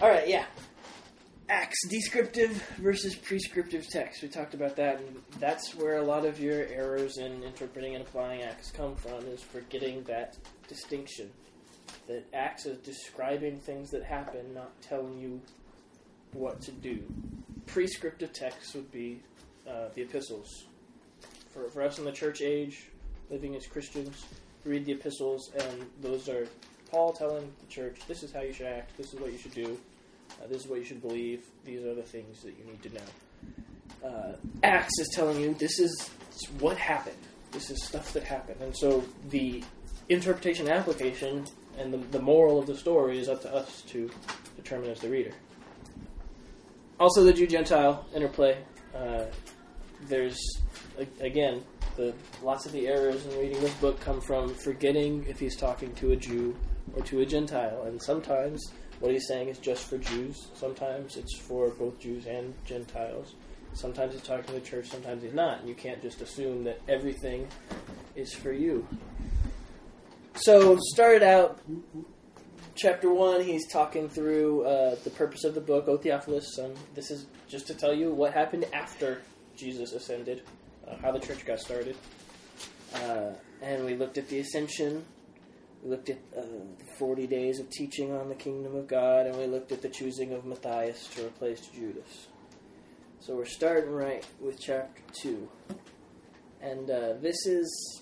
All right, yeah. Acts, descriptive versus prescriptive text. We talked about that, and that's where a lot of your errors in interpreting and applying Acts come from, is forgetting that distinction. That Acts is describing things that happen, not telling you what to do. Prescriptive text would be the epistles. For us in the church age, living as Christians, read the epistles, and those are Paul telling the church, this is how you should act, this is what you should do, this is what you should believe, these are the things that you need to know. Acts is telling you, this is what happened, this is stuff that happened. And so the interpretation and application and the moral of the story is up to us to determine as the reader. Also the Jew-Gentile interplay. There's, again, lots of the errors in reading this book come from forgetting if he's talking to a Jew or to a Gentile. And sometimes what he's saying is just for Jews. Sometimes it's for both Jews and Gentiles. Sometimes he's talking to the church, sometimes he's not. And you can't just assume that everything is for you. So, started out, chapter 1, he's talking through the purpose of the book, O Theophilus. This is just to tell you what happened after Jesus ascended, how the church got started. And we looked at the ascension, we looked at the 40 days of teaching on the kingdom of God, and we looked at the choosing of Matthias to replace Judas. So we're starting right with chapter 2. And this is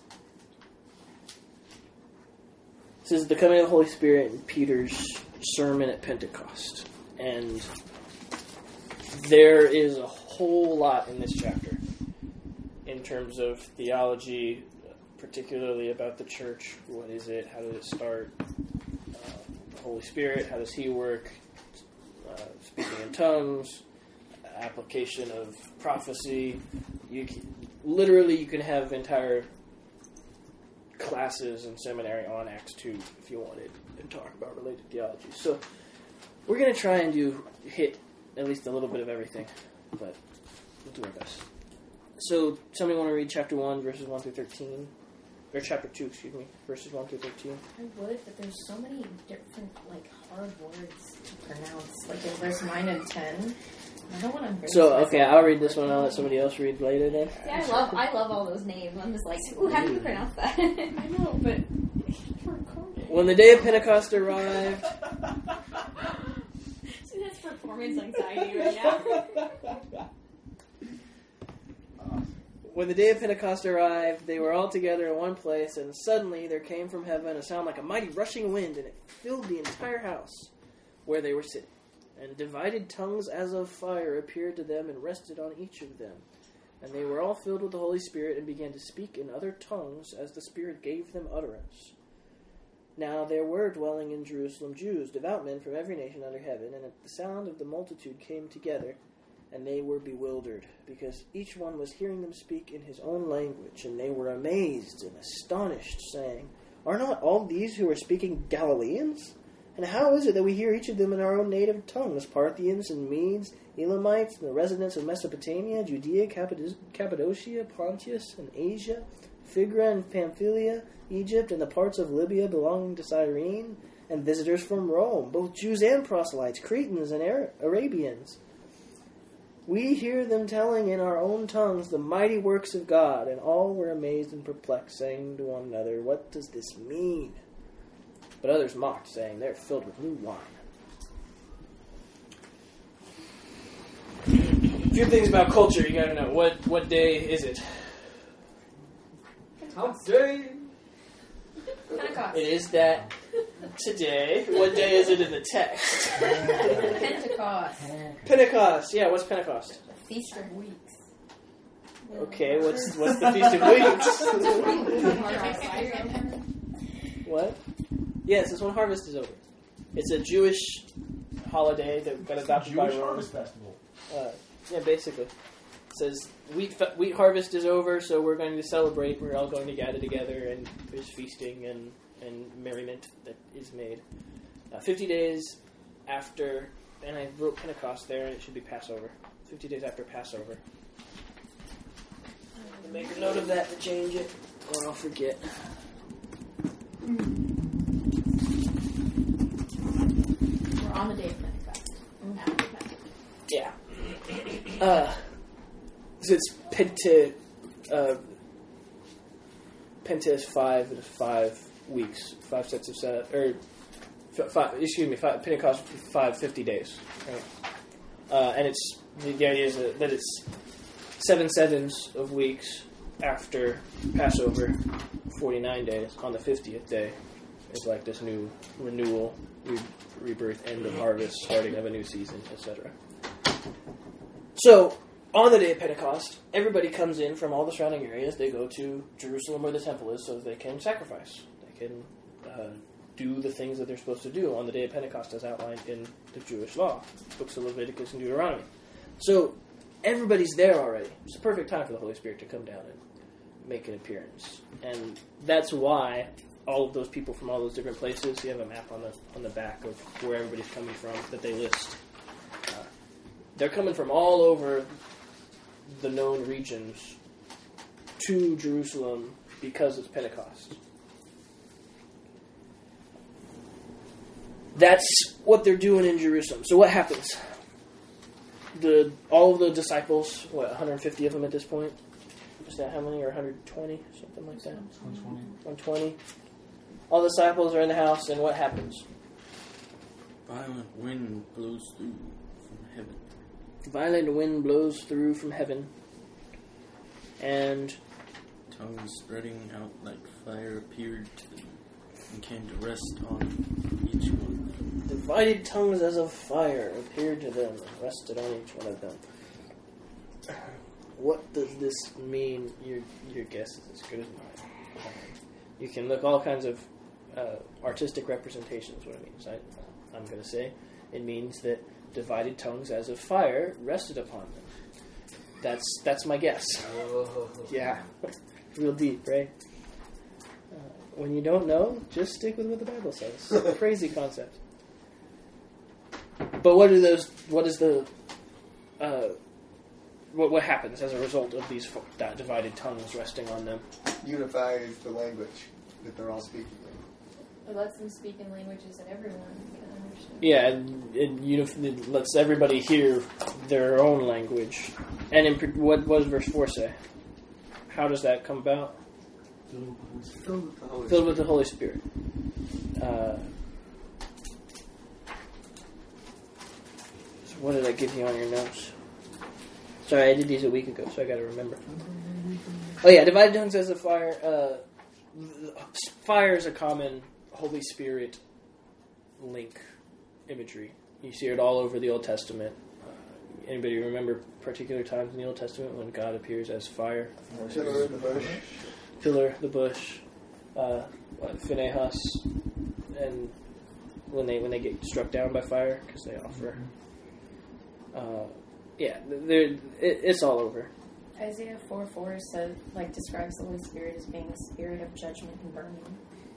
the coming of the Holy Spirit and Peter's sermon at Pentecost. And there is a whole lot in this chapter in terms of theology, particularly about the church. What is it? How did it start? The Holy Spirit, how does he work? Speaking in tongues, application of prophecy. You can have entire classes in seminary on Acts 2 if you wanted and talk about related theology. So we're going to try and hit at least a little bit of everything, but we'll do our best. So somebody want to read chapter 1, verses 1 through 13? Or chapter 2, verses 1 through 13. I would, but there's so many different, hard words to pronounce. Like in verse 9 and 10. I don't want to embarrass myself. I'll read this one. I'll let somebody else read later then. Yeah, I love all those names. I'm just like, ooh, how do you pronounce that? I know, but when the day of Pentecost arrived. See, that's performance anxiety right now. When the day of Pentecost arrived, they were all together in one place, and suddenly there came from heaven a sound like a mighty rushing wind, and it filled the entire house where they were sitting. And divided tongues as of fire appeared to them and rested on each of them. And they were all filled with the Holy Spirit and began to speak in other tongues as the Spirit gave them utterance. Now there were dwelling in Jerusalem Jews, devout men from every nation under heaven, and at the sound of the multitude came together, and they were bewildered, because each one was hearing them speak in his own language, and they were amazed and astonished, saying, Are not all these who are speaking Galileans? And how is it that we hear each of them in our own native tongues, Parthians and Medes, Elamites, and the residents of Mesopotamia, Judea, Cappadocia, Pontus, and Asia, Phrygia and Pamphylia, Egypt, and the parts of Libya belonging to Cyrene, and visitors from Rome, both Jews and proselytes, Cretans and Arabians? We hear them telling in our own tongues the mighty works of God, and all were amazed and perplexed, saying to one another, What does this mean? But others mocked, saying, They're filled with new wine. A few things about culture you gotta know. What day is it? Hump day. Pentecost. It is that today. What day is it in the text? Pentecost. Pentecost. Yeah, what's Pentecost? The Feast of Weeks. Okay, what's the Feast of Weeks? What? Yes, it's when harvest is over. It's a Jewish holiday that got adopted by Rome. Jewish harvest festival. Yeah, basically. It says wheat harvest is over, so we're going to celebrate. We're all going to gather together, and there's feasting and merriment that is made. 50 days after, and I wrote Pentecost there, and it should be Passover. 50 days after Passover. Make a note of that to change it, or I'll forget. We're on the day of Pentecost. So it's Penta is 5 weeks, 5 sets of Pentecost 50 days, right? And it's the idea is that it's 7 sevens of weeks after Passover, 49 days. On the 50th day is like this new renewal, rebirth, end of harvest, starting of a new season, etc. So, on the day of Pentecost, everybody comes in from all the surrounding areas. They go to Jerusalem where the temple is so they can sacrifice. They can do the things that they're supposed to do on the day of Pentecost as outlined in the Jewish law, books of Leviticus and Deuteronomy. So, everybody's there already. It's the perfect time for the Holy Spirit to come down and make an appearance. And that's why all of those people from all those different places, you have a map on the back of where everybody's coming from that they list. They're coming from all over the known regions to Jerusalem because it's Pentecost. That's what they're doing in Jerusalem. So what happens? All of the disciples, 150 of them at this point? Is that how many? Or 120? Something like that? 120. All the disciples are in the house, and what happens? Violent wind blows through from heaven. Violent wind blows through from heaven, and tongues spreading out like fire appeared to them and came to rest on each one. Divided tongues as of fire appeared to them and rested on each one of them. What does this mean? Your guess is as good as mine. You can look all kinds of artistic representations. What it means, I'm going to say, it means that divided tongues as of fire rested upon them. That's my guess. Yeah, real deep, right? When you don't know, just stick with what the Bible says. It's a crazy concept. But what is the what happens as a result of these divided tongues resting on them? Unifies the language that they're all speaking in. It lets them speak in languages that everyone can understand. Yeah, it lets everybody hear their own language. And what does verse 4 say? How does that come about? Filled with the Holy Spirit. So what did I give you on your notes? Sorry, I did these a week ago, so I got to remember. Oh yeah, divided tongues as a fire. Fire is a common Holy Spirit link imagery. You see it all over the Old Testament. Anybody remember particular times in the Old Testament when God appears as fire? Pillar of the bush. Pillar, the bush, Phinehas, and when they get struck down by fire because they offer. It's all over. Isaiah 4:4 says, describes the Holy Spirit as being a spirit of judgment and burning.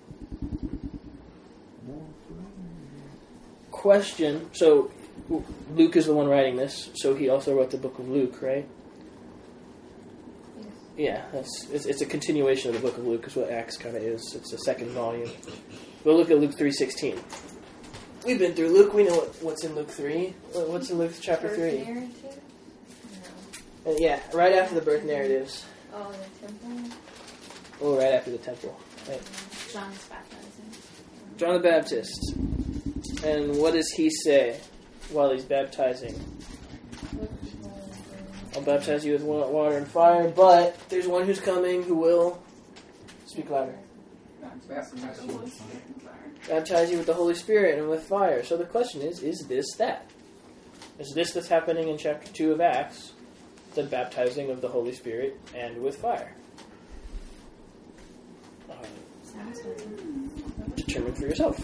Question. So Luke is the one writing this, so he also wrote the book of Luke, right? Yes. Yeah, it's a continuation of the book of Luke, is what Acts kind of is. It's the second volume. We'll look at Luke 3:16. We've been through Luke. We know what's in Luke 3. What's in Luke chapter 3? Narrative? Yeah, right after the birth narratives. Oh, the temple? Oh, right after the temple. Right. John's baptizing. John the Baptist. And what does he say while he's baptizing? I'll baptize you with water and fire, but there's one who's coming who will... Speak louder. Baptize you with the Holy Spirit and with fire. So the question is this that? Is this that's happening in chapter 2 of Acts, the baptizing of the Holy Spirit and with fire? Sounds like it. Determine for yourself.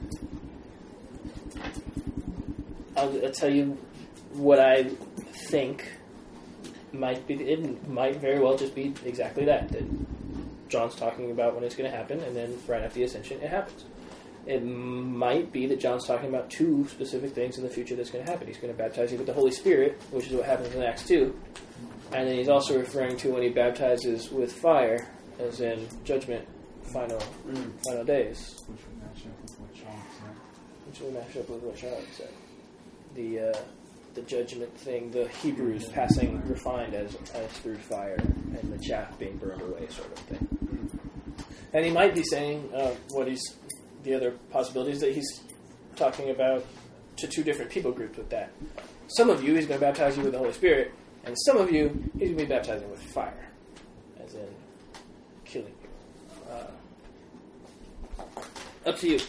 I'll tell you what I think might be. It might very well just be exactly that John's talking about when it's going to happen, and then right after the ascension, it happens. It might be that John's talking about 2 specific things in the future that's going to happen. He's going to baptize you with the Holy Spirit, which is what happens in Acts 2, and then he's also referring to when he baptizes with fire, as in judgment, final days. Which would match up with what Sean said. Which will match up with what Charlotte said. the judgment thing, the Hebrews passing refined as through fire, and the chaff being burned away, sort of thing. And he might be saying the other possibilities that he's talking about to two different people groups with that. Some of you, he's going to baptize you with the Holy Spirit, and some of you, he's going to be baptizing with fire, as in killing you. Up to you.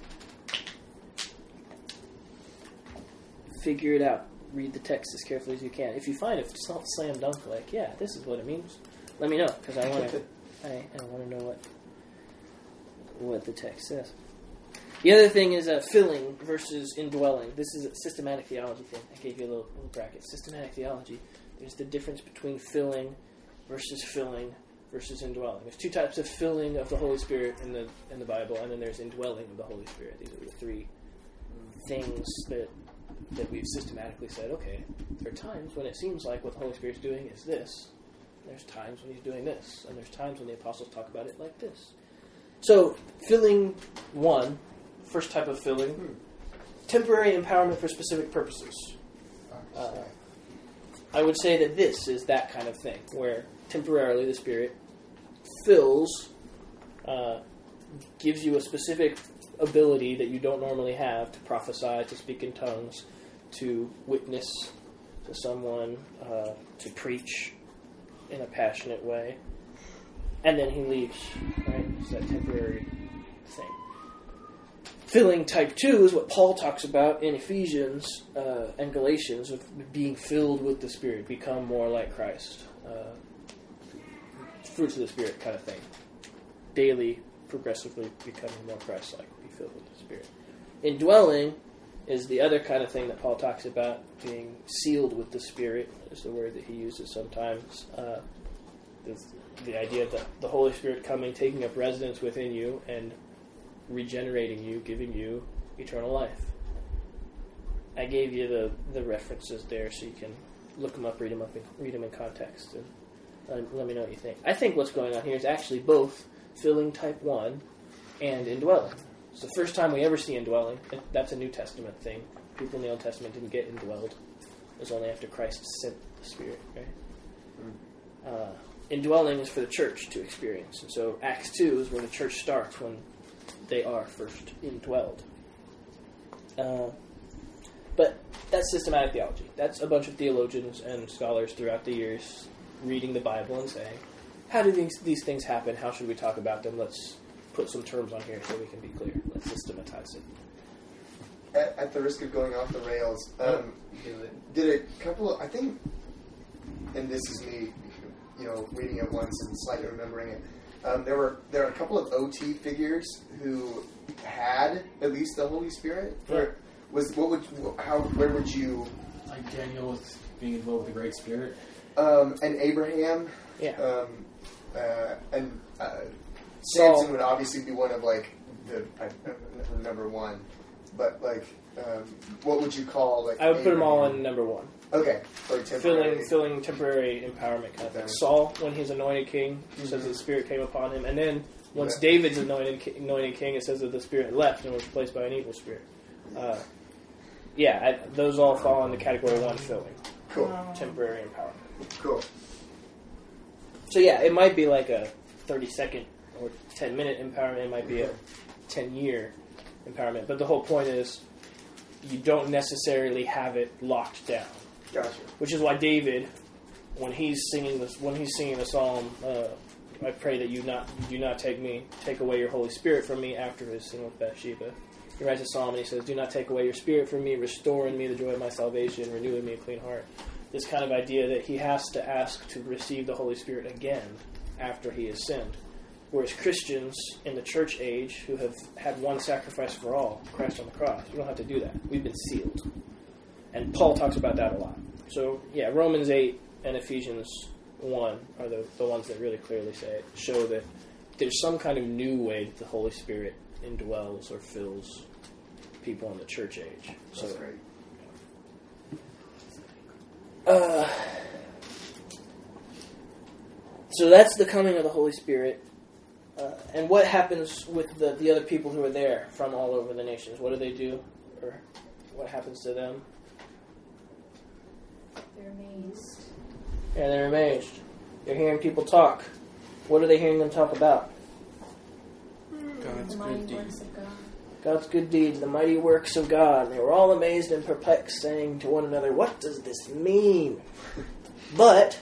Figure it out. Read the text as carefully as you can. If you find it's not slam dunk, like, yeah, this is what it means, let me know, because I want to know what the text says. The other thing is filling versus indwelling. This is a systematic theology thing. I gave you a little bracket. Systematic theology. There's the difference between filling versus indwelling. There's two types of filling of the Holy Spirit in the Bible, and then there's indwelling of the Holy Spirit. These are the three things that we've systematically said, okay, there are times when it seems like what the Holy Spirit's doing is this. There's times when he's doing this. And there's times when the apostles talk about it like this. So, filling one, first type of filling, temporary empowerment for specific purposes. I would say that this is that kind of thing, where temporarily the Spirit fills, gives you a specific ability that you don't normally have to prophesy, to speak in tongues, to witness to someone, to preach in a passionate way. And then he leaves, right? It's that temporary thing. Filling type 2 is what Paul talks about in Ephesians and Galatians, of being filled with the Spirit, become more like Christ. Fruits of the Spirit kind of thing. Daily, progressively becoming more Christ-like, be filled with the Spirit. Indwelling is the other kind of thing that Paul talks about, being sealed with the Spirit, is the word that he uses sometimes. The idea of the Holy Spirit coming, taking up residence within you, and regenerating you, giving you eternal life. I gave you the references there so you can look them up, read them in context, and let me know what you think. I think what's going on here is actually both filling type 1 and indwelling. It's the first time we ever see indwelling. That's a New Testament thing. People in the Old Testament didn't get indwelled. It was only after Christ sent the Spirit, right? Indwelling is for the church to experience. And so Acts 2 is where the church starts, when they are first indwelled. But that's systematic theology. That's a bunch of theologians and scholars throughout the years reading the Bible and saying, how do these things happen? How should we talk about them? Let's put some terms on here so we can be clear. Let's systematize it. At the risk of going off the rails, did a couple of, I think, and this is me, reading it once and slightly remembering it. There are a couple of OT figures who had at least the Holy Spirit. Where would you? Like Daniel with being involved with the Great Spirit. And Abraham. Yeah. And Samson would obviously be one of the number one, but what would you call I would put them all in number 1. Okay, for temporary. Filling temporary empowerment kind of thing. Saul, when he's anointed king, says the Spirit came upon him, and then once David's anointed king, it says that the Spirit left and was replaced by an evil spirit. Those all fall into category 1 filling. Cool. Temporary empowerment. Cool. So it might be like a 30-second or 10-minute empowerment. It might be a 10-year empowerment. But the whole point is, you don't necessarily have it locked down. Gotcha. Which is why David, when he's singing the psalm, I pray that you do not take away your Holy Spirit from me, after his sin with Bathsheba. He writes a psalm and he says, do not take away your Spirit from me, restore in me the joy of my salvation, renew in me a clean heart. This kind of idea that he has to ask to receive the Holy Spirit again after he has sinned. Whereas Christians in the church age, who have had one sacrifice for all, Christ on the cross, we don't have to do that. We've been sealed. And Paul talks about that a lot. So, Romans 8 and Ephesians 1 are the ones that really clearly show that there's some kind of new way that the Holy Spirit indwells or fills people in the church age. That's great. So that's the coming of the Holy Spirit. And what happens with the other people who are there from all over the nations? What do they do? Or what happens to them? They're amazed. Yeah, they're amazed. They're hearing people talk. What are they hearing them talk about? God's The mighty good works deeds. of God. God's good deeds, the mighty works of God. And they were all amazed and perplexed, saying to one another, what does this mean? But,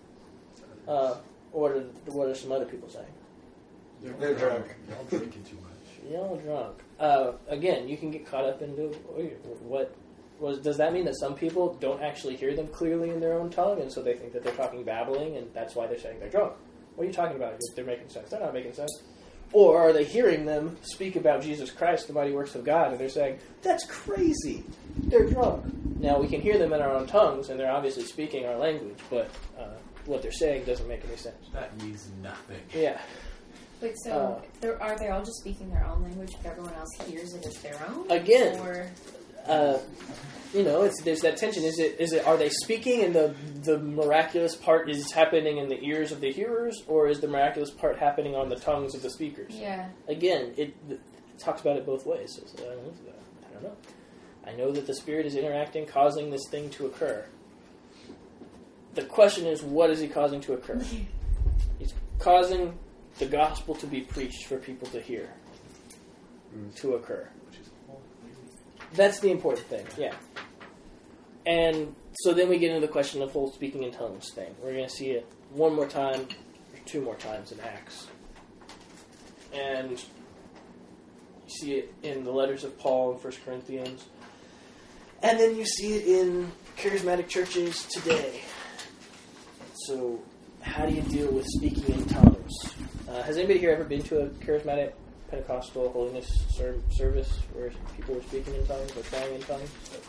what are some other people saying? They're drunk. Y'all drinking too much. You're all drunk. Again, you can get caught up into does that mean that some people don't actually hear them clearly in their own tongue, and so they think that they're talking babbling, and that's why they're saying they're drunk? What are you talking about? They're making sense. They're not making sense. Or are they hearing them speak about Jesus Christ, the mighty works of God, and they're saying, that's crazy. They're drunk. Now, we can hear them in our own tongues, and they're obviously speaking our language, but what they're saying doesn't make any sense. That means nothing. Yeah. Wait, so are they all just speaking their own language, but everyone else hears it as their own? Again, Or there's that tension. Are they speaking and the miraculous part is happening in the ears of the hearers, or is the miraculous part happening on the tongues of the speakers? yeah. Again, it talks about it both ways. So I don't know. I know that the Spirit is interacting, causing this thing to occur. The question is, what is he causing to occur? He's causing the gospel to be preached for people to hear, to occur. That's the important thing, yeah. And so then we get into the question of whole speaking in tongues thing. We're going to see it one more time, or two more times in Acts. And you see it in the letters of Paul in 1 Corinthians. And then you see it in charismatic churches today. So how do you deal with speaking in tongues? Has anybody here ever been to a charismatic Pentecostal holiness service where people were speaking in tongues or praying in tongues?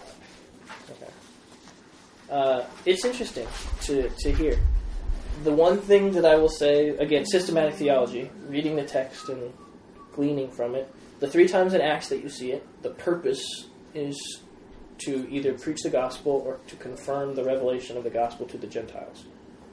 Okay. It's interesting to hear. The one thing that I will say, again, systematic theology, reading the text and gleaning from it, the 3 times in Acts that you see it, the purpose is to either preach the gospel or to confirm the revelation of the gospel to the Gentiles.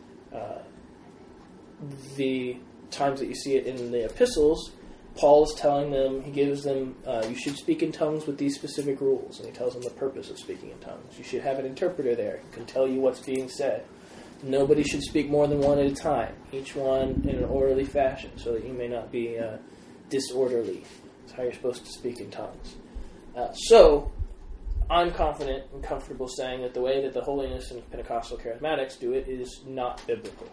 The times that you see it in the epistles, Paul is telling them, he gives them, you should speak in tongues with these specific rules, and he tells them the purpose of speaking in tongues. You should have an interpreter there who can tell you what's being said. Nobody should speak more than one at a time, each one in an orderly fashion, so that you may not be disorderly. That's how you're supposed to speak in tongues. So, I'm confident and comfortable saying that the way that the holiness and Pentecostal charismatics do it is not biblical.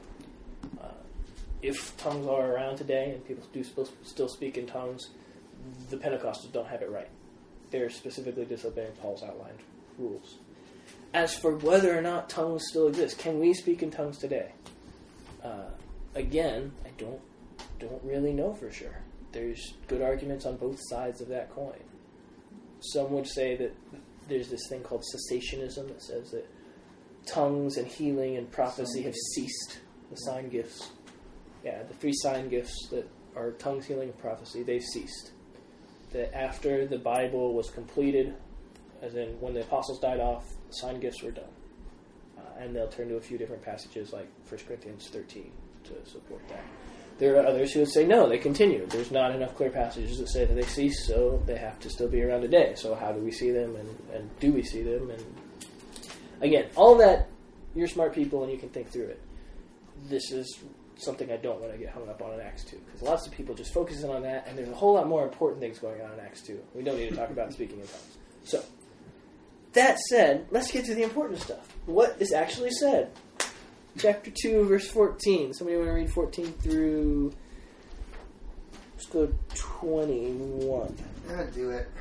If tongues are around today and people do still speak in tongues, the Pentecostals don't have it right. They're specifically disobeying Paul's outlined rules. As for whether or not tongues still exist, can we speak in tongues today? Again, I don't really know for sure. There's good arguments on both sides of that coin. Some would say that there's this thing called cessationism that says that tongues and healing and prophecy have ceased. The sign gifts. Yeah, the 3 sign gifts that are tongues, healing, and prophecy, they've ceased. That after the Bible was completed, as in when the apostles died off, the sign gifts were done. And they'll turn to a few different passages like 1 Corinthians 13 to support that. There are others who would say, no, they continue. There's not enough clear passages that say that they cease, so they have to still be around today. So how do we see them, and do we see them? And again, all that, you're smart people and you can think through it. This is something I don't want to get hung up on in Acts 2, because lots of people just focus in on that, and there's a whole lot more important things going on in Acts 2. We don't need to talk about speaking in tongues. So, that said, let's get to the important stuff. What is actually said? Chapter 2, verse 14. Somebody want to read 14 through, let's go 21. Yeah, do it.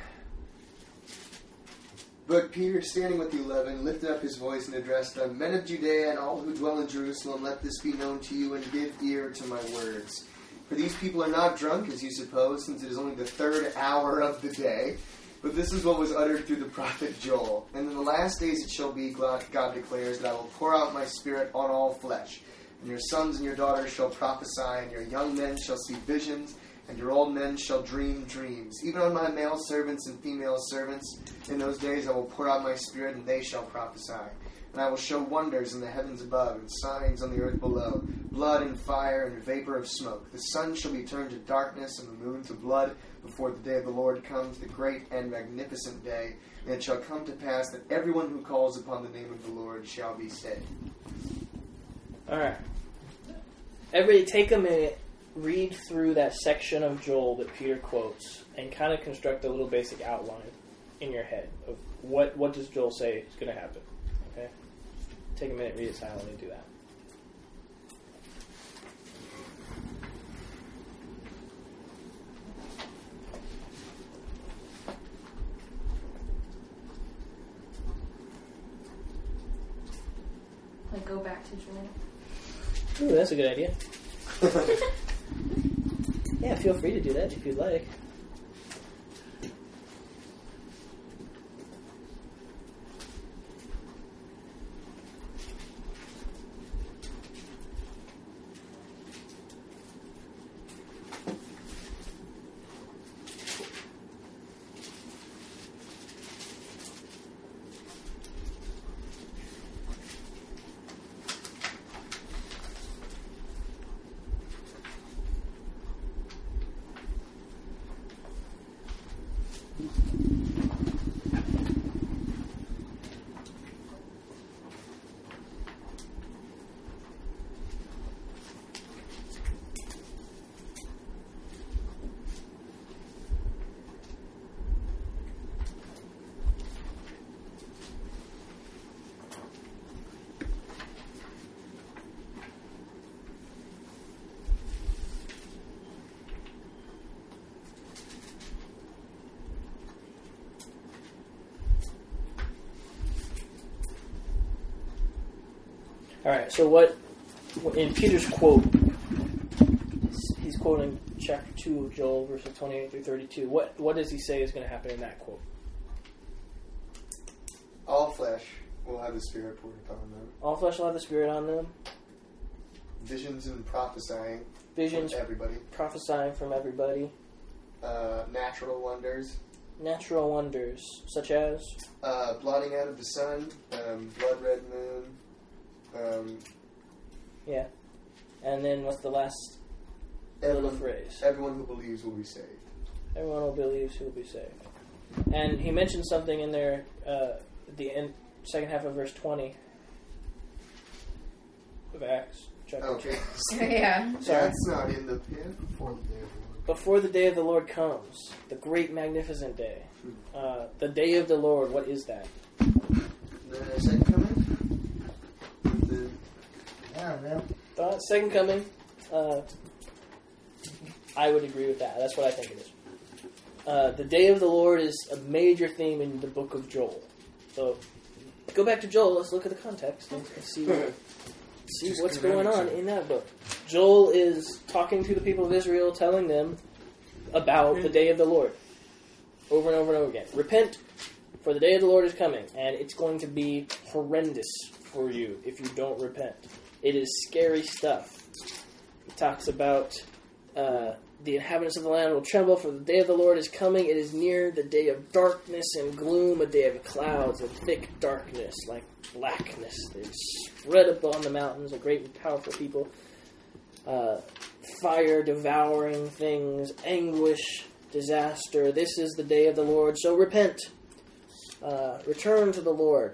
But Peter, standing with the 11, lifted up his voice and addressed them, Men of Judea and all who dwell in Jerusalem, let this be known to you, and give ear to my words. For these people are not drunk, as you suppose, since it is only the 3rd hour of the day. But this is what was uttered through the prophet Joel. And in the last days it shall be, God declares, that I will pour out my Spirit on all flesh. And your sons and your daughters shall prophesy, and your young men shall see visions, and your old men shall dream dreams. Even on my male servants and female servants, in those days I will pour out my Spirit, and they shall prophesy. And I will show wonders in the heavens above, and signs on the earth below, blood and fire and vapor of smoke. The sun shall be turned to darkness, and the moon to blood, before the day of the Lord comes, the great and magnificent day. And it shall come to pass that everyone who calls upon the name of the Lord shall be saved. All right. Everybody take a minute, read through that section of Joel that Peter quotes, and kind of construct a little basic outline in your head of what does Joel say is going to happen. Okay? Take a minute, read it silently, do that. Like, go back to Joel. Ooh, that's a good idea. Yeah, feel free to do that if you'd like. All right, so what in Peter's quote, he's quoting chapter 2 of Joel, verses 28 through 32. What does he say is going to happen in that quote? All flesh will have the Spirit poured upon them. All flesh will have the Spirit on them. Visions and prophesying. Visions, from everybody. prophesying from everybody. Natural wonders. Natural wonders, such as? Blotting out of the sun. Blood red moon. Yeah. And then what's the last little phrase? Everyone who believes will be saved. Everyone who believes who will be saved. And he mentioned something in there, the second half of verse 20 of Acts, chapter 2. Yeah. Sorry. That's not in the pen. Before the day of the Lord comes, the great magnificent day. The day of the Lord, what is that? The second coming? I don't know. Second coming. I would agree with that. That's what I think it is. The day of the Lord is a major theme in the book of Joel. So, go back to Joel. Let's look at the context and see what's going on in that book. Joel is talking to the people of Israel, telling them about the day of the Lord. Over and over and over again. Repent, for the day of the Lord is coming, and it's going to be horrendous for you if you don't repent. It is scary stuff. He talks about the inhabitants of the land will tremble, for the day of the Lord is coming. It is near, the day of darkness and gloom, a day of clouds and thick darkness, like blackness. They spread upon the mountains, a great and powerful people. Fire devouring things, anguish, disaster. This is the day of the Lord, so repent. Return to the Lord.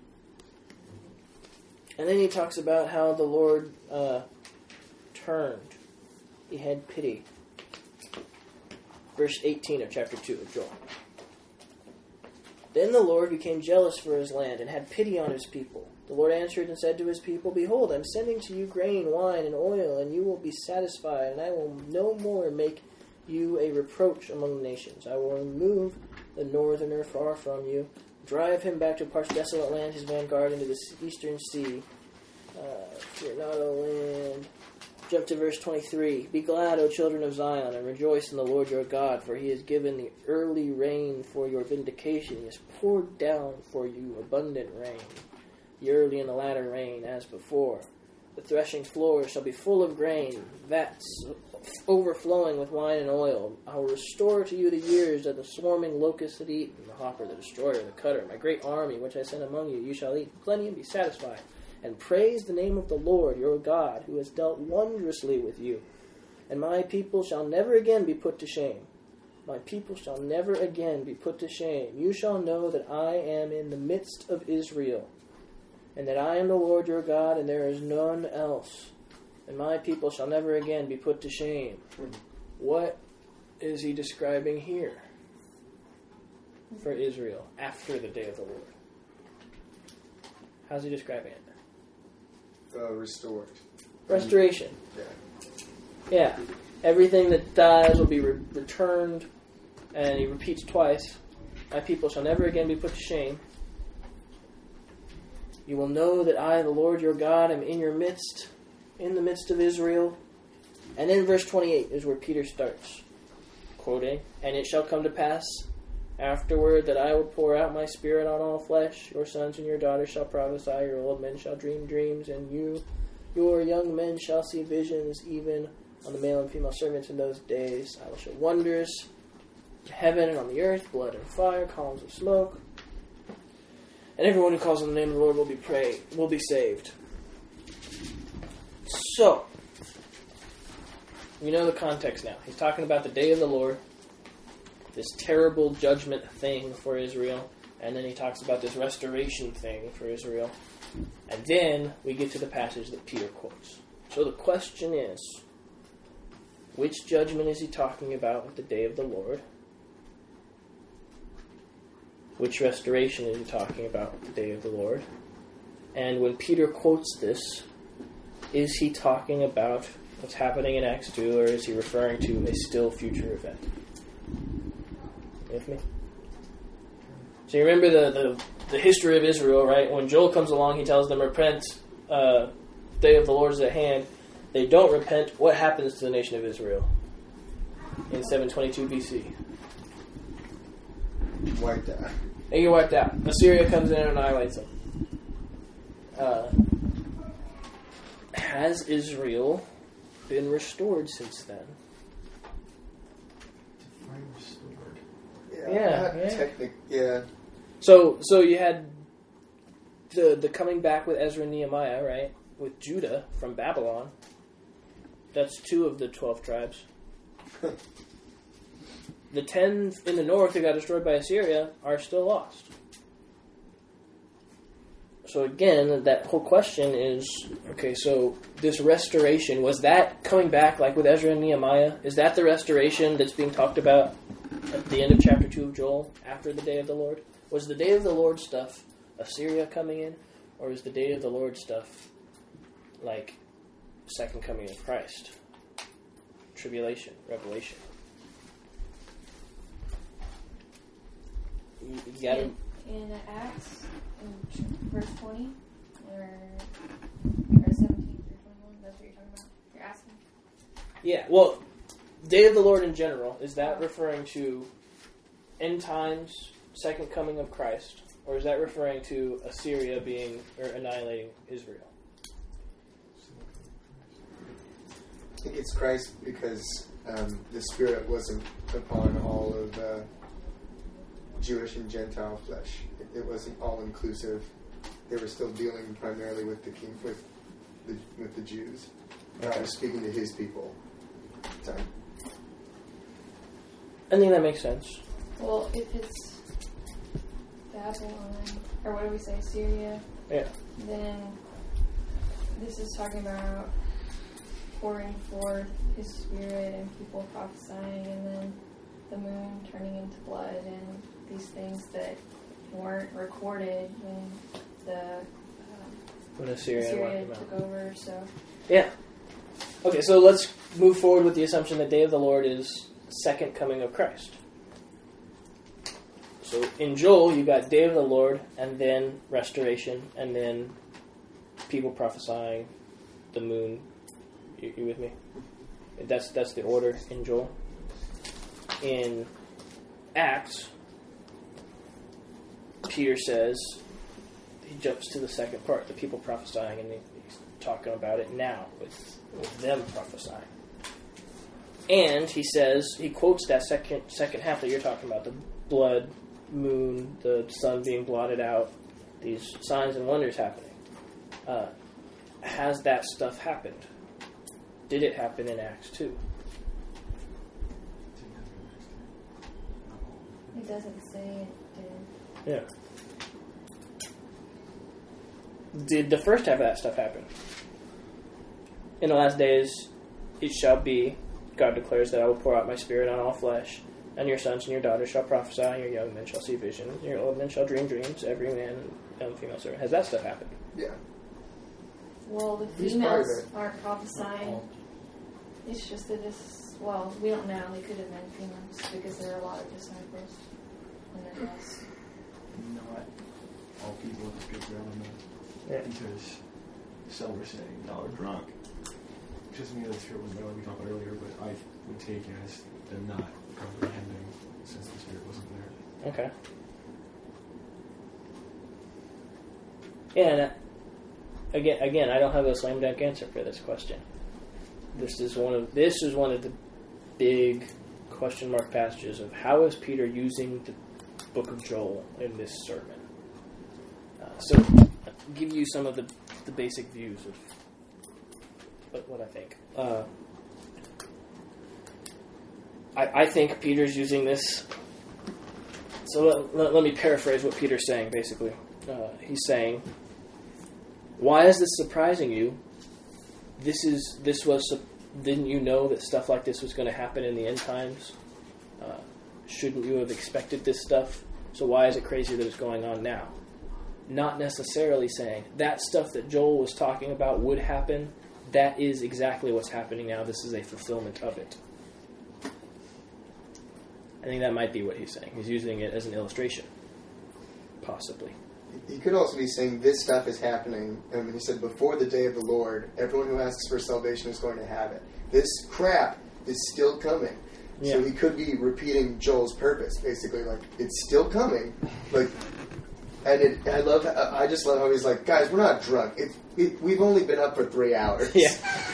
And then he talks about how the Lord turned. He had pity. Verse 18 of chapter 2 of Joel. Then the Lord became jealous for his land and had pity on his people. The Lord answered and said to his people, Behold, I'm sending to you grain, wine, and oil, and you will be satisfied, and I will no more make you a reproach among the nations. I will remove the northerner far from you, drive him back to a parched desolate land, his vanguard into the eastern sea. Fear not, O land. Jump to verse 23. Be glad, O children of Zion, and rejoice in the Lord your God, for he has given the early rain for your vindication. He has poured down for you abundant rain, the early and the latter rain as before. The threshing floor shall be full of grain, vats overflowing with wine and oil. I will restore to you the years that the swarming locust had eaten, the hopper, the destroyer, the cutter, my great army which I sent among you. You shall eat plenty and be satisfied, and praise the name of the Lord your God, who has dealt wondrously with you. And my people shall never again be put to shame. My people shall never again be put to shame. You shall know that I am in the midst of Israel, and that I am the Lord your God, and there is none else. And my people shall never again be put to shame. What is he describing here for Israel after the day of the Lord? How's he describing it? Restored. Restoration. Yeah. Yeah. Everything that dies will be returned, and he repeats twice. My people shall never again be put to shame. You will know that I, the Lord your God, am in your midst, in the midst of Israel. And then verse 28 is where Peter starts, quoting, and it shall come to pass afterward that I will pour out my spirit on all flesh. Your sons and your daughters shall prophesy, your old men shall dream dreams, and your young men shall see visions, even on the male and female servants in those days. I will show wonders in heaven and on the earth, blood and fire, columns of smoke. And everyone who calls on the name of the Lord will be saved. So, you know the context now. He's talking about the day of the Lord, this terrible judgment thing for Israel, and then he talks about this restoration thing for Israel. And then we get to the passage that Peter quotes. So the question is, which judgment is he talking about with the day of the Lord? Which restoration is he talking about with the day of the Lord? And when Peter quotes this, is he talking about what's happening in Acts 2, or is he referring to a still future event? You with me? So you remember the history of Israel, right? When Joel comes along, he tells them, repent, day of the Lord is at hand. They don't repent. What happens to the nation of Israel in 722 BC? Wiped out. They get wiped out. Assyria comes in and annihilates them. Has Israel been restored since then? Define restored. Yeah. So you had the coming back with Ezra and Nehemiah, right? With Judah from Babylon. That's 2 of the 12 tribes. The 10 in the north who got destroyed by Assyria are still lost. So again, that whole question is, okay, so this restoration, was that coming back like with Ezra and Nehemiah? Is that the restoration that's being talked about at the end of chapter 2 of Joel, after the day of the Lord? Was the day of the Lord stuff Assyria coming in? Or is the day of the Lord stuff like second coming of Christ? Tribulation, revelation. You gotta... In Acts, in verse 20, or 17 through 21, that's what you're talking about? You're asking? Yeah, well, Day of the Lord in general, is that referring to end times, second coming of Christ, or is that referring to Assyria being, or annihilating Israel? I think it's Christ because the Spirit wasn't upon all of Jewish and Gentile flesh. It wasn't all inclusive. They were still dealing primarily with the king, with the Jews. God was speaking to His people. So, I think that makes sense. Well, if it's Babylon, or what do we say, Syria? Yeah. Then this is talking about pouring forth His Spirit and people prophesying, and then the moon turning into blood, and these things that weren't recorded when Assyria took over. So yeah. Okay, so let's move forward with the assumption that Day of the Lord is second coming of Christ. So in Joel, you got Day of the Lord, and then restoration, and then people prophesying, the moon. You with me? That's the order in Joel. In Acts, Peter says, he jumps to the second part, the people prophesying, and he's talking about it now with them prophesying. And he says, he quotes that second half that you're talking about, the blood, moon, the sun being blotted out, these signs and wonders happening. Has that stuff happened? Did it happen in Acts 2? It doesn't say it did. Yeah. Did the first half of that stuff happen? In the last days, it shall be, God declares, that I will pour out my spirit on all flesh, and your sons and your daughters shall prophesy, and your young men shall see visions, and your old men shall dream dreams, every man and female servant. Has that stuff happened? Yeah. Well, the He's females part of it. aren't prophesying. It's just that well, we don't know. They could have been females because there are a lot of disciples in the rest. Not all people with a good ground Yeah. because some were saying y'all are drunk. Which doesn't mean that's true, like we talked about earlier, but I would take it as them not comprehending since the Spirit wasn't there. Okay. Yeah, and again, I don't have a slam dunk answer for this question. This is one of the big question mark passages of how is Peter using the book of Joel in this sermon. So, I'll give you some of the basic views of what I think. I think Peter's using this. So let me paraphrase what Peter's saying, basically. He's saying, why is this surprising you? Didn't you know that stuff like this was going to happen in the end times? Shouldn't you have expected this stuff? So why is it crazy that it's going on now? Not necessarily saying that stuff that Joel was talking about would happen. That is exactly what's happening now. This is a fulfillment of it. I think that might be what he's saying. He's using it as an illustration. Possibly. He could also be saying this stuff is happening. I mean, he said, before the day of the Lord, everyone who asks for salvation is going to have it. This crap is still coming. Yeah. So he could be repeating Joel's purpose, basically, like, it's still coming. Like, and I just love how he's like, guys, we're not drunk. We've only been up for 3 hours. Yeah.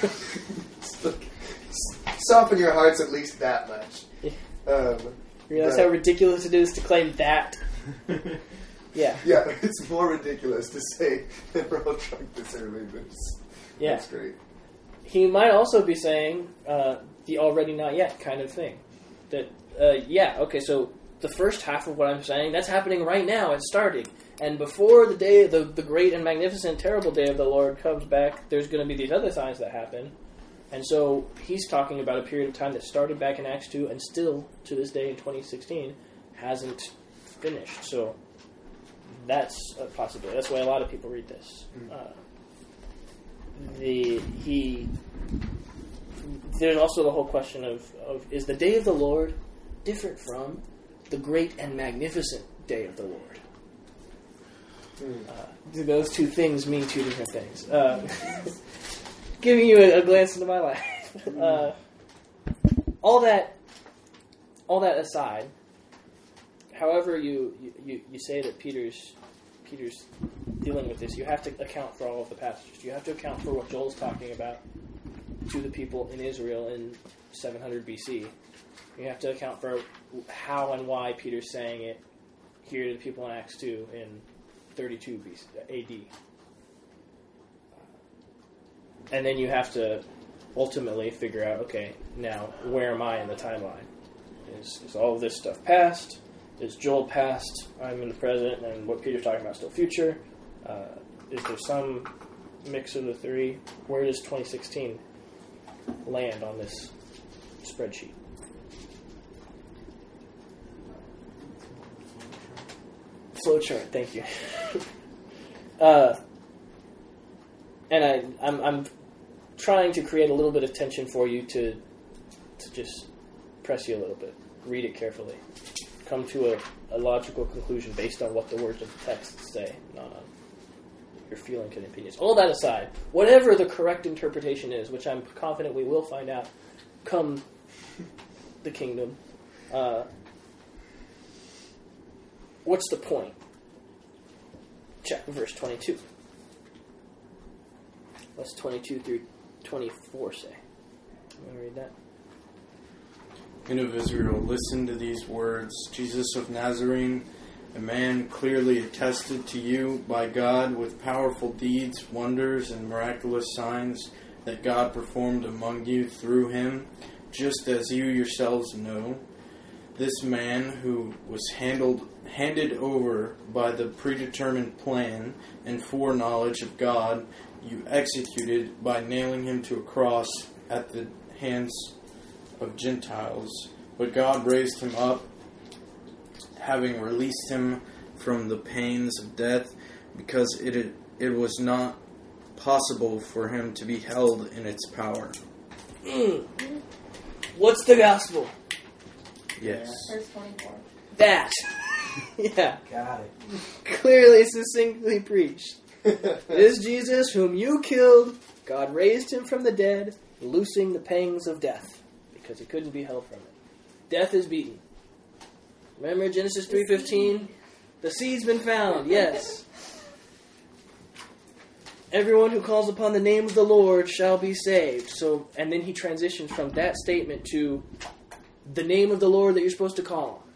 Soften your hearts at least that much. Yeah. Realize how ridiculous it is to claim that? Yeah. Yeah, it's more ridiculous to say that we're all drunk this early, but that's great. He might also be saying the already not yet kind of thing. That, so the first half of what I'm saying, that's happening right now. It's starting. And before the day, the great and magnificent, terrible day of the Lord comes back, there's going to be these other signs that happen. And so he's talking about a period of time that started back in Acts 2 and still, to this day in 2016, hasn't finished. So that's a possibility. That's the way a lot of people read this. There's also the whole question of is the day of the Lord different from the great and magnificent day of the Lord? Do those two things mean two different things? Giving you a glance into my life. All that aside, however you say that Peter's dealing with this, you have to account for all of the passages. You have to account for what Joel's talking about to the people in Israel in 700 BC. You have to account for how and why Peter's saying it here to the people in Acts 2 in 32 AD. And then you have to ultimately figure out, okay, now where am I in the timeline? Is all of this stuff past? Is Joel past? I'm in the present, and what Peter's talking about is still future? Is there some mix of the three? Where does 2016 land on this spreadsheet? Flowchart, thank you. And I'm trying to create a little bit of tension for you to just press you a little bit. Read it carefully. Come to a logical conclusion based on what the words of the text say, not on your feelings and opinions. All that aside, whatever the correct interpretation is, which I'm confident we will find out come the kingdom, what's the point? Check verse 22. What's 22 through 24 say? I'm going to read that. Men of Israel, listen to these words. Jesus of Nazarene, a man clearly attested to you by God with powerful deeds, wonders, and miraculous signs that God performed among you through him, just as you yourselves know. This man who was handed over by the predetermined plan and foreknowledge of God, you executed by nailing him to a cross at the hands of Gentiles. But God raised him up, having released him from the pains of death, because it was not possible for him to be held in its power. What's the gospel? Yes. Verse 24. That. Yeah. Got it. Clearly, succinctly preached. This Jesus whom you killed, God raised him from the dead, loosing the pangs of death, because he couldn't be held from it. Death is beaten. Remember Genesis 3:15? The seed's been found, yes. Everyone who calls upon the name of the Lord shall be saved. So, and then he transitions from that statement to the name of the Lord that you're supposed to call on.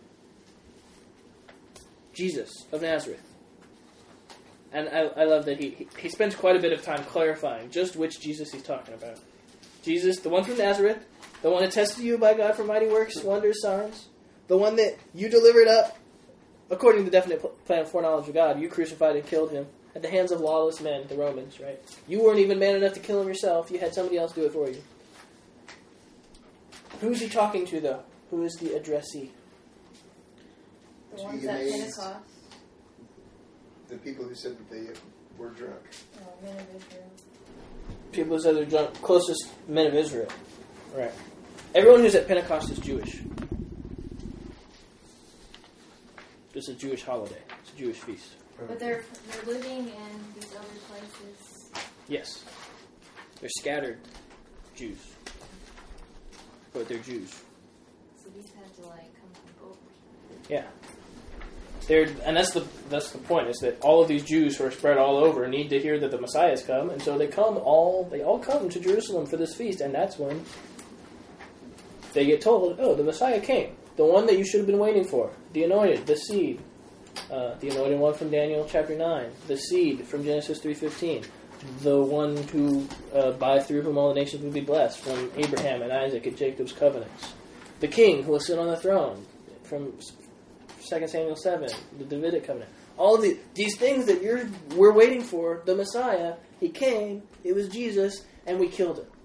Jesus of Nazareth. And I love that he spends quite a bit of time clarifying just which Jesus he's talking about. Jesus, the one from Nazareth, the one attested to you by God for mighty works, wonders, signs, the one that you delivered up according to the definite plan of foreknowledge of God. You crucified and killed him at the hands of lawless men, the Romans, right? You weren't even man enough to kill him yourself. You had somebody else do it for you. Who's he talking to, though? Who is the addressee? The ones at Pentecost. The people who said that they were drunk. Oh, men of Israel. People who said they're drunk, closest men of Israel. Right. Everyone who's at Pentecost is Jewish. It's a Jewish holiday. It's a Jewish feast. But they're living in these other places. Yes. They're scattered Jews. But they're Jews. So these had to come from over. Yeah. And that's the point, is that all of these Jews who are spread all over need to hear that the Messiah has come, and so they all come to Jerusalem for this feast, and that's when they get told, oh, the Messiah came. The one that you should have been waiting for. The anointed, the seed. The anointed one from Daniel chapter 9. The seed from Genesis 3:15. The one who, through whom all the nations would be blessed, from Abraham and Isaac and Jacob's covenants. The king who will sit on the throne, from 2 Samuel 7, the Davidic covenant. All of these things that we're waiting for, the Messiah, he came, it was Jesus, and we killed him.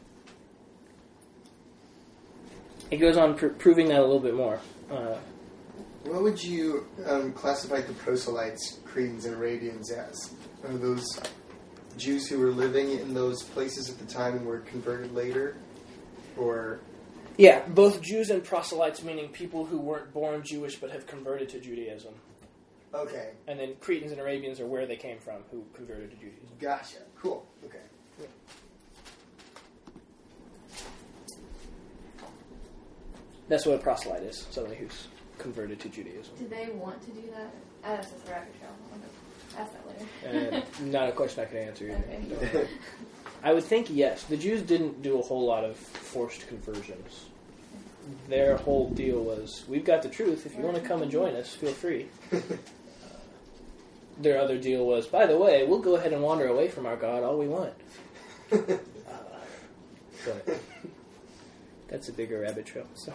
It goes on proving that a little bit more. What would you classify the proselytes, Cretans, and Arabians as? Are those Jews who were living in those places at the time and were converted later? Or... Yeah, both Jews and proselytes, meaning people who weren't born Jewish but have converted to Judaism. Okay. And then Cretans and Arabians are where they came from, who converted to Judaism. Gotcha. Cool. Okay. Yeah. That's what a proselyte is, somebody who's converted to Judaism. Did they want to do that? That's just a rabbit trail. I'll ask that later. Not a question I can answer either. Okay. I would think yes. The Jews didn't do a whole lot of forced conversions. Their whole deal was, we've got the truth. If you want to come and join us, feel free. Their other deal was, by the way, we'll go ahead and wander away from our God all we want. But that's a bigger rabbit trail. So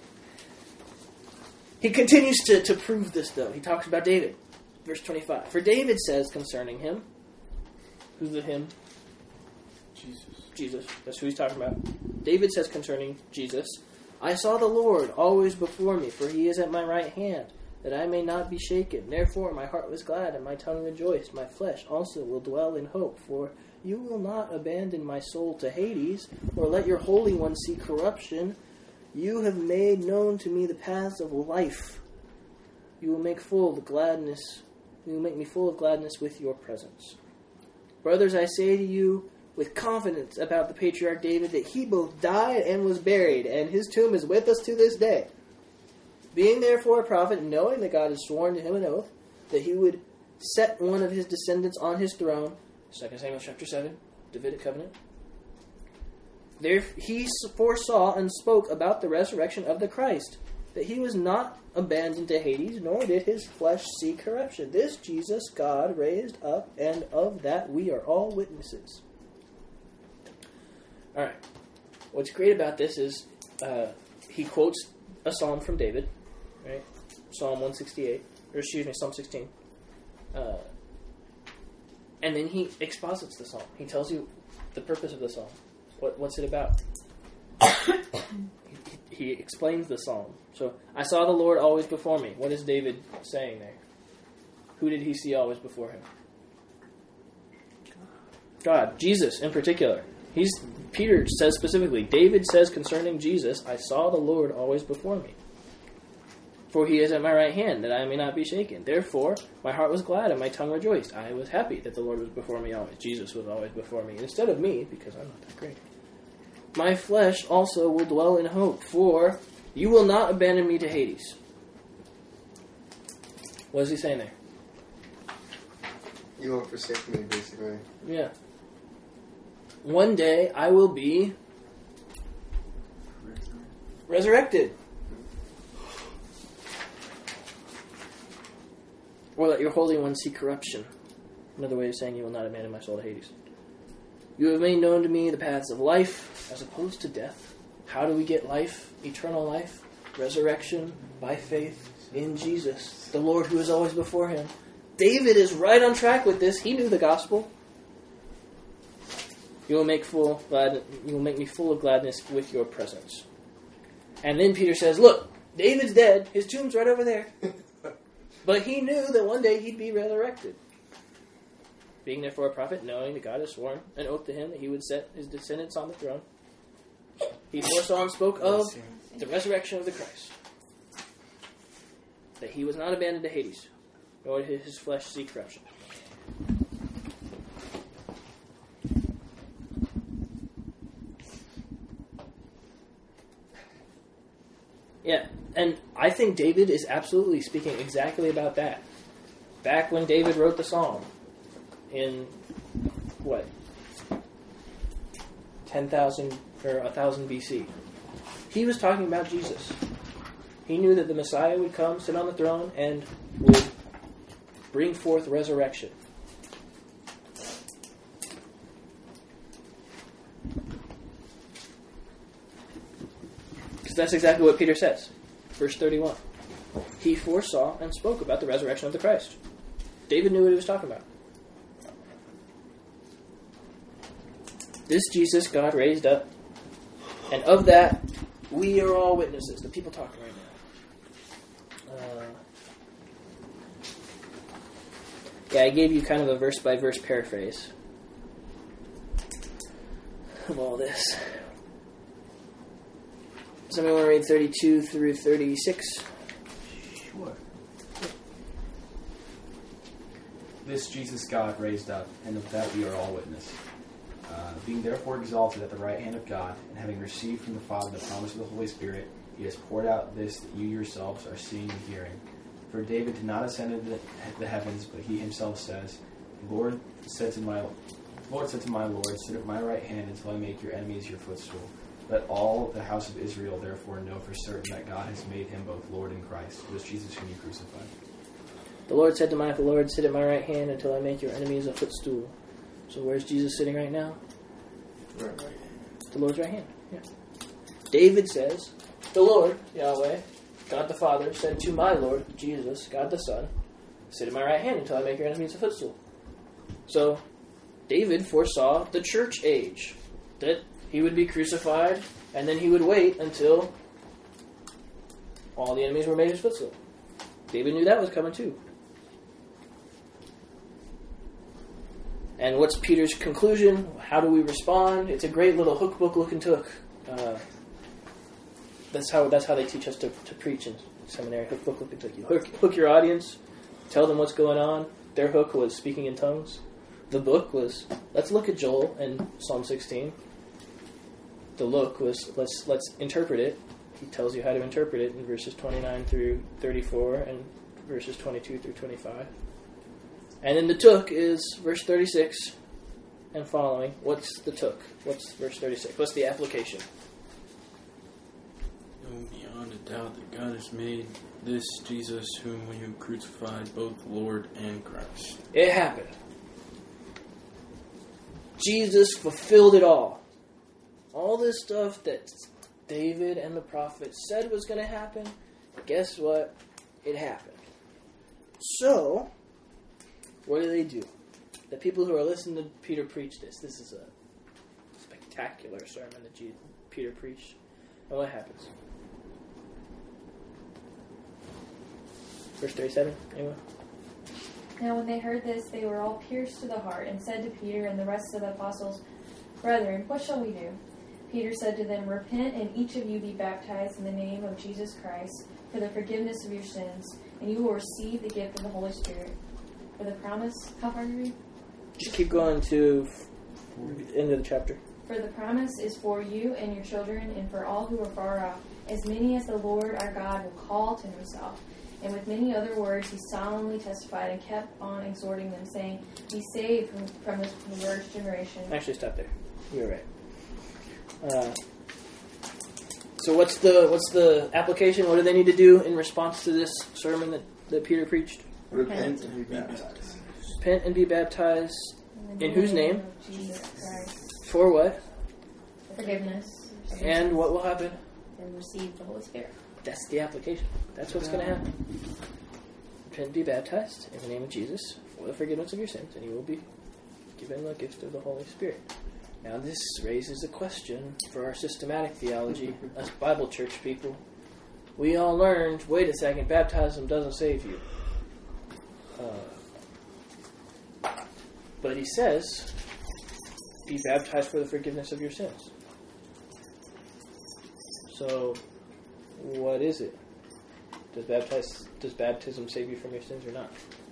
he continues to prove this, though. He talks about David. Verse 25. For David says concerning him, who's the him? Jesus. That's who he's talking about. David says concerning Jesus, I saw the Lord always before me, for he is at my right hand, that I may not be shaken. Therefore my heart was glad, and my tongue rejoiced. My flesh also will dwell in hope, for you will not abandon my soul to Hades, or let your Holy One see corruption. You have made known to me the paths of life. You will make me full of gladness with your presence. Brothers, I say to you, with confidence about the patriarch David, that he both died and was buried, and his tomb is with us to this day. Being therefore a prophet, knowing that God has sworn to him an oath, that he would set one of his descendants on his throne, 2 Samuel chapter 7, Davidic covenant, There he foresaw and spoke about the resurrection of the Christ, that he was not abandoned to Hades, nor did his flesh see corruption. This Jesus God raised up, and of that we are all witnesses. Alright. What's great about this is he quotes a psalm from David, right? Psalm 168, or excuse me, Psalm 16. And then he exposits the psalm. He tells you the purpose of the psalm. What's it about? He explains the psalm. So, I saw the Lord always before me. What is David saying there? Who did he see always before him? God. Jesus, in particular. Peter says specifically, David says concerning Jesus, I saw the Lord always before me. For he is at my right hand, that I may not be shaken. Therefore, my heart was glad and my tongue rejoiced. I was happy that the Lord was before me always. Jesus was always before me, instead of me, because I'm not that great. My flesh also will dwell in hope, for you will not abandon me to Hades. What is he saying there? You won't forsake me, basically. Yeah. One day I will be resurrected. Or let your Holy One see corruption. Another way of saying you will not abandon my soul to Hades. You have made known to me the paths of life as opposed to death. How do we get life? Eternal life? Resurrection by faith in Jesus, the Lord who is always before him. David is right on track with this. He knew the gospel. You will make me full of gladness with your presence. And then Peter says, look, David's dead. His tomb's right over there. But he knew that one day he'd be resurrected. Being therefore a prophet, knowing that God has sworn an oath to him that he would set his descendants on the throne, he foresaw and spoke of the resurrection of the Christ. That he was not abandoned to Hades, nor did his flesh see corruption. Yeah, and I think David is absolutely speaking exactly about that. Back when David wrote the Psalm, in, 10,000 or 1,000 BC. He was talking about Jesus. He knew that the Messiah would come, sit on the throne, and would bring forth resurrection. Because that's exactly what Peter says. Verse 31. He foresaw and spoke about the resurrection of the Christ. David knew what he was talking about. This Jesus God raised up, and of that we are all witnesses. The people talking right now. I gave you kind of a verse-by-verse paraphrase of all this. Somebody want to read 32 through 36? Sure. This Jesus God raised up, and of that we are all witness. Being therefore exalted at the right hand of God, and having received from the Father the promise of the Holy Spirit, he has poured out this that you yourselves are seeing and hearing. For David did not ascend into the heavens, but he himself says, The Lord said to my Lord, sit at my right hand until I make your enemies your footstool. Let all the house of Israel therefore know for certain that God has made him both Lord and Christ. It was Jesus whom you crucified. The Lord said to my Lord, sit at my right hand until I make your enemies a footstool. So where's Jesus sitting right now? Right. The Lord's right hand. Yeah. David says, the Lord, Yahweh, God the Father, said to my Lord, Jesus, God the Son, sit at my right hand until I make your enemies a footstool. So, David foresaw the church age, that he would be crucified, and then he would wait until all the enemies were made his footstool. David knew that was coming too. And what's Peter's conclusion? How do we respond? It's a great little hook book looking took. That's how they teach us to preach in seminary. Hook book looking took. You hook your audience, tell them what's going on. Their hook was speaking in tongues. The book was, let's look at Joel and Psalm 16. The look was, let's interpret it. He tells you how to interpret it in verses 29 through 34 and verses 22 through 25. And then the took is verse 36. and following, what's the took? What's verse 36? What's the application? Know beyond a doubt that God has made this Jesus whom we have crucified both Lord and Christ. It happened. Jesus fulfilled it all. All this stuff that David and the prophets said was going to happen, guess what? It happened. So, what do? The people who are listening to Peter preach this is a spectacular sermon that Peter preached. And what happens? Verse 37, anyone? Now when they heard this, they were all pierced to the heart, and said to Peter and the rest of the apostles, Brethren, what shall we do? Peter said to them, Repent, and each of you be baptized in the name of Jesus Christ for the forgiveness of your sins, and you will receive the gift of the Holy Spirit. For the promise, how far do you read? Just keep going to end of the chapter. For the promise is for you and your children, and for all who are far off, as many as the Lord our God will call to himself. And with many other words he solemnly testified and kept on exhorting them, saying, Be saved from this perverse generation. Actually, stop there. You're right. So what's the application? What do they need to do in response to this sermon that Peter preached? Repent and be baptized. Repent and be baptized. In whose name? Of Jesus Christ. For what? Forgiveness. And what will happen? And receive the Holy Spirit. That's the application. That's what's going to happen. Repent and be baptized in the name of Jesus for the forgiveness of your sins, and you will be given the gift of the Holy Spirit. Now this raises a question for our systematic theology, us Bible church people. We all learned, wait a second, baptism doesn't save you. But he says, be baptized for the forgiveness of your sins. So, what is it? Does baptism save you from your sins or not?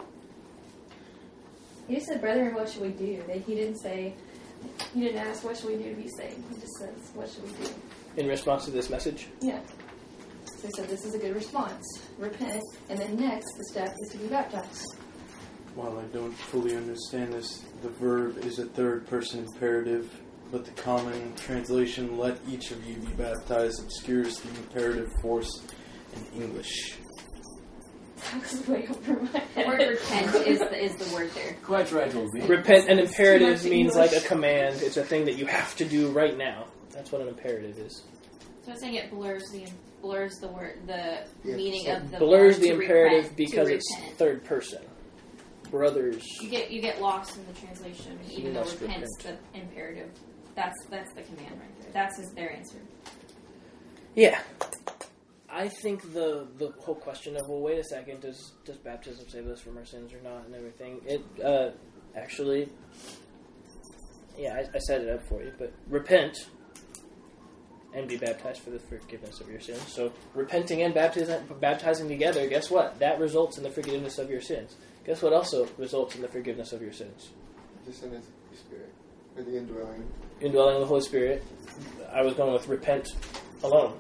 He just said, Brethren, what should we do? He didn't ask, what should we do to be saved? He just says, what should we do? In response to this message? Yeah. So he said, this is a good response. Repent, and then next, the step is to be baptized. While I don't fully understand this, the verb is a third-person imperative, but the common translation, let each of you be baptized, obscures the imperative force in English. That's way over my The head. word repent is the word there. Quite right, Olivia. Repent, an imperative Too much means English. like a command. It's a thing that you have to do right now. That's what an imperative is. So I'm saying it blurs the word, the Yeah, meaning so of the Blurs word the to imperative repent, because to it's repent. third person. Brothers. You get lost in the translation, You even though must repent's the imperative. That's the command right there. That's their answer. Yeah. I think the whole question of, well, wait a second, does baptism save us from our sins or not and everything, it actually, yeah, I set it up for you, but repent and be baptized for the forgiveness of your sins. So repenting and baptizing together, guess what? That results in the forgiveness of your sins. Guess what also results in the forgiveness of your sins? The Son of the Spirit. Or the indwelling. Indwelling of the Holy Spirit. I was going with repent alone.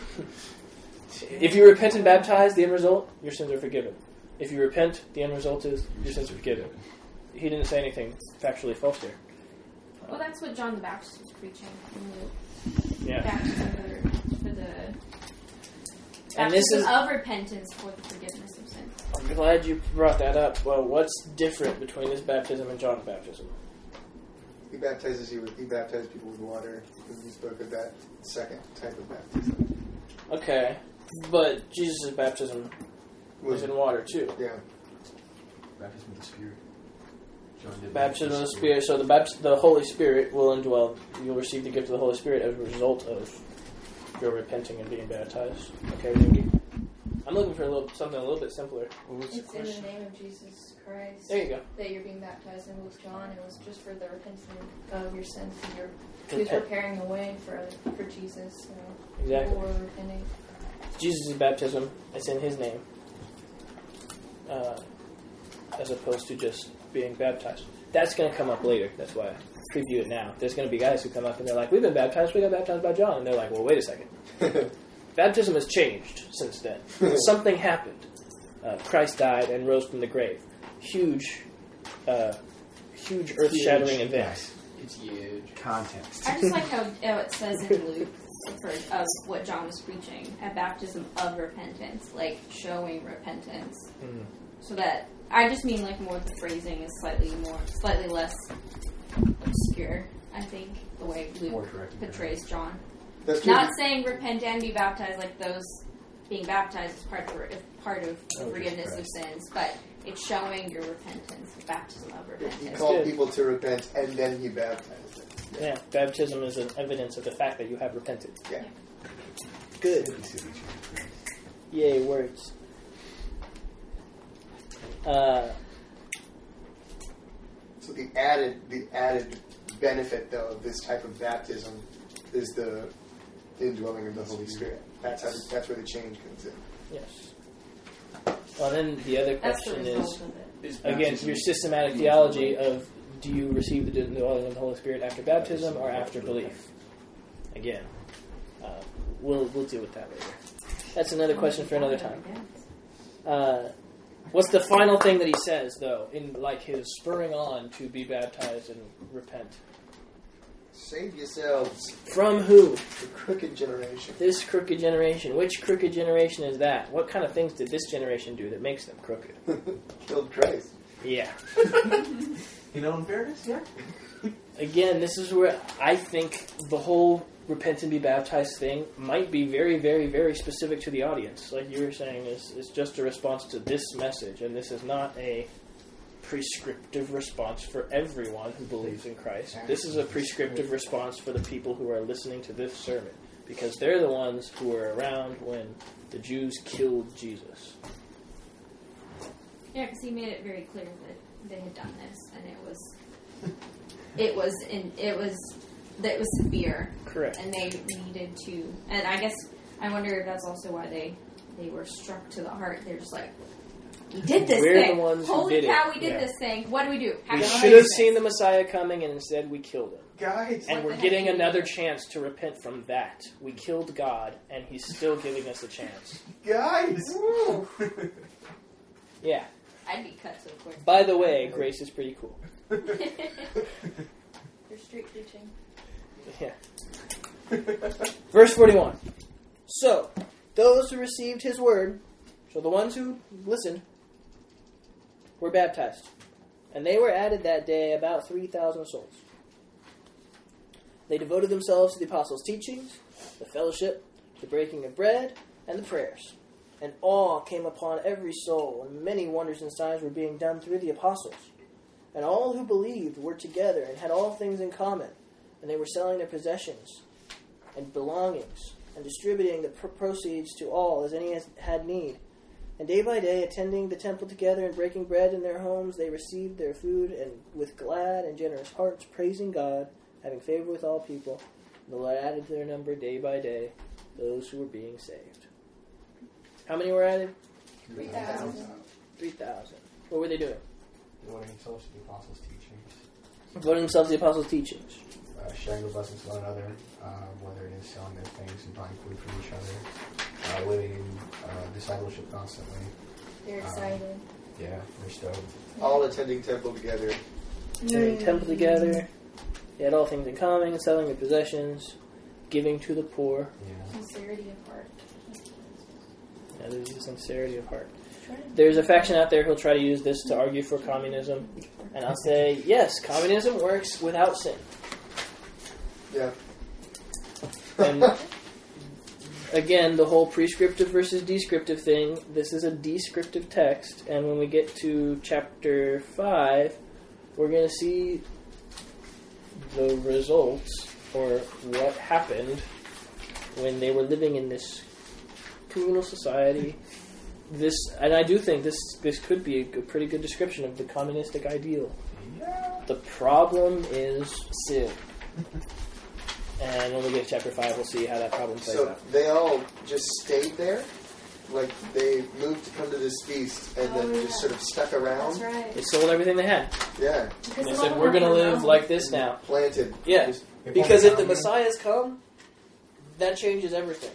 If you repent and baptize, the end result, your sins are forgiven. If you repent, the end result is your sins are forgiven. He didn't say anything factually false there. Well, that's what John the Baptist was preaching. Yeah. Baptism for the And this baptism is, of repentance for the forgiveness of sins. I'm glad you brought that up. Well, what's different between this baptism and John's baptism? He baptized people with water because he spoke of that second type of baptism. Okay, but Jesus' baptism was in water too. Yeah. Baptism of the Spirit. John did Baptism of the Spirit. So the Holy Spirit will indwell. You'll receive the gift of the Holy Spirit as a result of your repenting and being baptized. Okay, Nikki? I'm looking for something a little bit simpler. What was the It's in the question? name of Jesus Christ There you go. that you're being baptized. And with John, it was just for the repentance of your sins. And he was Repent. preparing the way for Jesus. So Exactly. people were repenting. Jesus' baptism, it's in his name, as opposed to just being baptized. That's going to come up later. That's why I preview it now. There's going to be guys who come up and they're like, we've been baptized, we got baptized by John. And they're like, well, wait a second. Baptism has changed since then. Something happened. Christ died and rose from the grave. Huge earth-shattering event. It's huge. Context. I just like how it says in Luke of what John was preaching, a baptism of repentance, like showing repentance. So that I just mean like more the phrasing is slightly less obscure. I think the way Luke portrays John. That's true. Not saying repent and be baptized, like those being baptized is part of forgiveness of sins, but it's showing your repentance, the baptism of repentance. He called people to repent, and then he baptized them. Yeah, baptism is an evidence of the fact that you have repented. Yeah. Good. Yay, words. So the added benefit, though, of this type of baptism is the indwelling of the Holy Spirit. That's where the change comes in. Yes. Well, then the other That's the question result of it. again, your systematic theology of do you receive the indwelling of the Holy Spirit after baptism or after belief? Again, we'll deal with that later. That's another question for another time. What's the final thing that he says, though, in like his spurring on to be baptized and repent? Save yourselves. From who? The crooked generation. This crooked generation. Which crooked generation is that? What kind of things did this generation do that makes them crooked? Killed Christ. Yeah. In fairness, yeah. Again, this is where I think the whole repent and be baptized thing might be very, very, very specific to the audience. Like you were saying, it's just a response to this message, and this is not a prescriptive response for everyone who believes in Christ. This is a prescriptive response for the people who are listening to this sermon, because they're the ones who were around when the Jews killed Jesus. Yeah, because he made it very clear that they had done this, and it was severe. Correct. And they needed to, and I guess I wonder if that's also why they were struck to the heart. They're just like, we did this We're thing. the ones who Holy did cow, it. we did this thing. What do we do? How We do should have seen the Messiah coming, and instead we killed him. Guys. And we're getting another chance to repent from that. We killed God, and He's still giving us a chance. Guys. Yeah. I'd be cut so quick. By the way, grace is pretty cool. You're street preaching. Yeah. Verse 41. So, those who received His word, so the ones who listened, were baptized. And they were added that day about 3,000 souls. They devoted themselves to the apostles' teachings, the fellowship, the breaking of bread, and the prayers. And awe came upon every soul, and many wonders and signs were being done through the apostles. And all who believed were together and had all things in common. And they were selling their possessions and belongings and distributing the proceeds to all as any had need. And day by day, attending the temple together and breaking bread in their homes, they received their food and with glad and generous hearts, praising God, having favor with all people. And the Lord added to their number day by day those who were being saved. How many were added? 3,000. 3,000. What were they doing? Devoting themselves to the apostles' teachings. Devoting themselves to the apostles' teachings. Sharing the blessings with one another, whether it is selling their things and buying food from each other, living in discipleship constantly. They're excited. Yeah, they're stoked. All attending temple together. Attending temple together. They had all things in common, selling their possessions, giving to the poor. Yeah. Sincerity of heart. Yeah, there's a sincerity of heart. There's a faction out there who'll try to use this to argue for communism. And I'll say, yes, communism works without sin. Yeah. And again, the whole prescriptive versus descriptive thing, this is a descriptive text, and when we get to chapter 5, we're going to see the results, or what happened when they were living in this communal society. This, and I do think this could be a pretty good description of the communistic ideal. Yeah. The problem is sin. And when we get to chapter 5, we'll see how that problem plays So out. they all just stayed there? Like they moved to come to this feast and then just sort of stuck around? That's right. They sold everything they had. Yeah. And they said, we're going to live like this now. Planted. Yeah. Just- Because if the Messiahs come, that changes everything.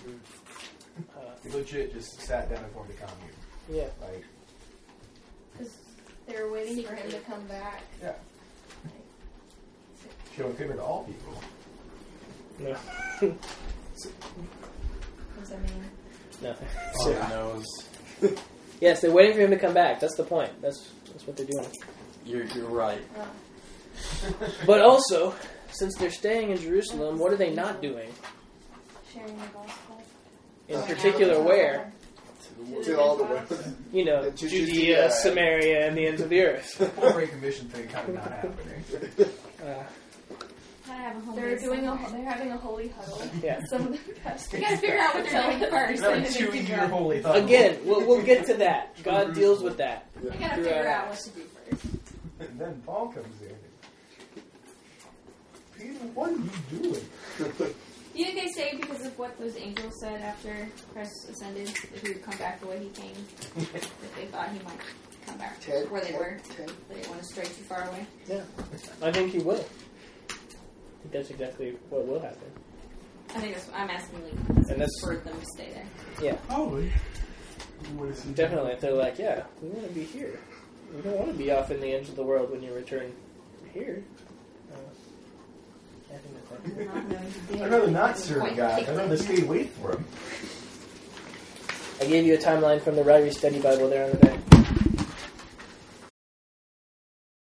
They legit just sat down and formed a commune. Yeah. Like, Because they were waiting for him to come back. yeah. showing favor to all people. No. What does that mean? Nothing. Oh, knows. Yes, they're waiting for him to come back. That's the point. That's what they're doing. You're right. But also, since they're staying in Jerusalem, what are they not doing? Sharing the gospel. In particular, where? To all the world. You know, Judea, Judea, Samaria, and the ends of the earth. The whole Great Commission thing kind of not happening. I have a home They're base doing somewhere. they're having a holy huddle. Yeah. Some of the pastors. You gotta figure out what they're doing first. Another and then 2 figure year out- holy thought. Again, we'll get to that. God deals with that. You gotta figure out what to do first. And then Paul comes in. Peter, what are you doing? Do you think they saved because of what those angels said after Christ ascended? That he would come back the way he came? That they thought he might come back Ted, where they Ted, were? Ted. They didn't want to stray too far away? Yeah. I think he will. I think that's exactly what will happen. I think that's what I'm asking, And that's- for them to stay there. Yeah. Probably. What is he Definitely. If they're like, yeah, we want to be here. We don't want to be off in the ends of the world when you return here. I think that's right. Not knowing he did. I'd rather not serve Quite God. I'd quickly. rather stay wait for him. I gave you a timeline from the Ryrie Study Bible there on the back.